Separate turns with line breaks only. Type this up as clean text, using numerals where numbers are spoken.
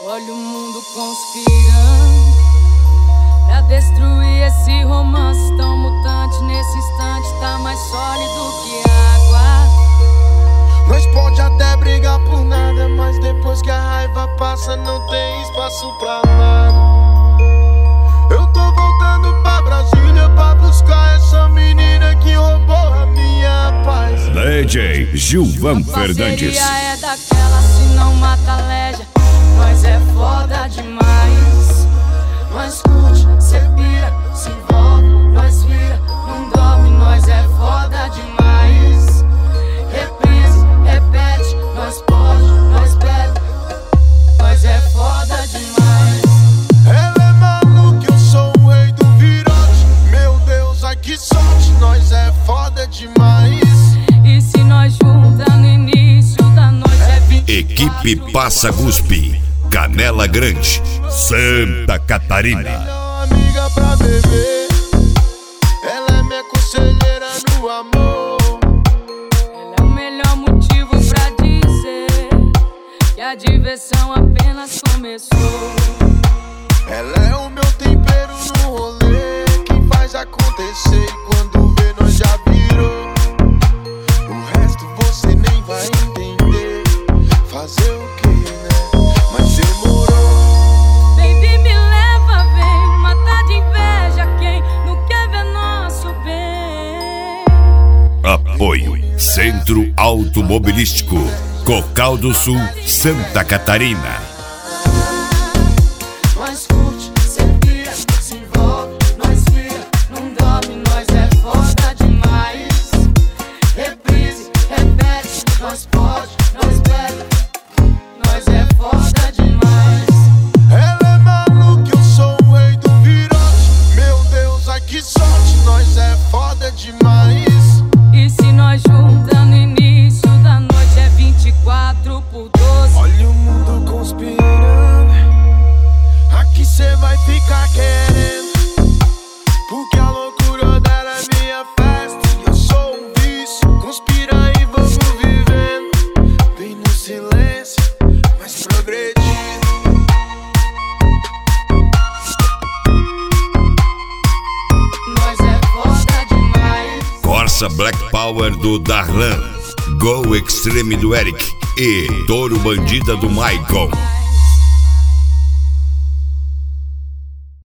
Olha o mundo conspirando pra destruir esse romance tão mutante. Nesse instante tá mais sólido que água.
Nós pode até brigar por nada, mas depois que a raiva passa não tem espaço pra nada. Eu tô voltando pra Brasília pra buscar essa menina que roubou a minha paz.
DJ Gilvan Fernandes.
A parceria é daquela, se não mata leja. Nós é foda demais. Nós curte, cê pira, se envolve, nós vira, não dorme. Nós é foda demais. Reprise, repete, nós pode, nós bebe. Nós é foda demais.
Ela é maluca, eu sou o rei do virote. Meu Deus, ai que sorte, nós é foda demais.
E se nós junta no início da noite é 20.
Equipe Passa Guspe, Canela Grande, Santa Catarina.
Melhor amiga pra beber, ela é minha conselheira no amor.
Ela é o melhor motivo pra dizer que a diversão apenas começou.
Ela é o meu tempero no rolê, quem faz acontecer. E quando vê nós já virou. O resto você nem vai entender. Fazer o que, né? Mas demorou.
Baby, me leva, vem matar de inveja quem não quer ver nosso bem.
Apoio Centro Automobilístico, Cocal do Sul, Santa Catarina.
Nós curte, cê pira, se envolve, nós vira, não dorme. Nós é foda demais. Reprise, repete, nós pode, nós bebe. Nós é foda demais.
Ela é maluca, eu sou o rei do virote. Meu Deus, ai que sorte, nós é foda demais.
E se nós junta no início da noite é 24 por 12.
Olha o mundo conspirando, aqui cê vai ficar querendo. Porque a loucura dela é minha festa e eu sou um vício. Conspira e vamos vivendo, bem no silêncio, mas progredindo.
Nós é foda demais.
Corsa Black Power do Darlan, Go Extreme do Eric e Touro Bandida do Michael.